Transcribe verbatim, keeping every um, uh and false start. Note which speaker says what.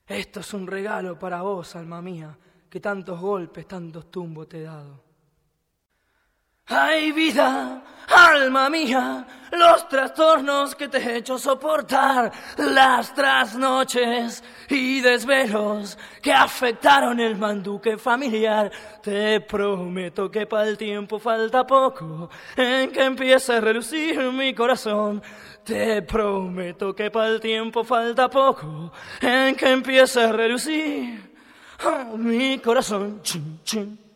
Speaker 1: Esto es un regalo para vos, alma mía, que tantos golpes, tantos tumbos te he dado. Ay, vida, alma mía, los trastornos que te he hecho soportar, las trasnoches y desvelos que afectaron el manduque familiar. Te prometo que para el tiempo falta poco en que empiece a relucir mi corazón. Te prometo que para el tiempo falta poco en que empiece a relucir oh, mi corazón. Chum, chum.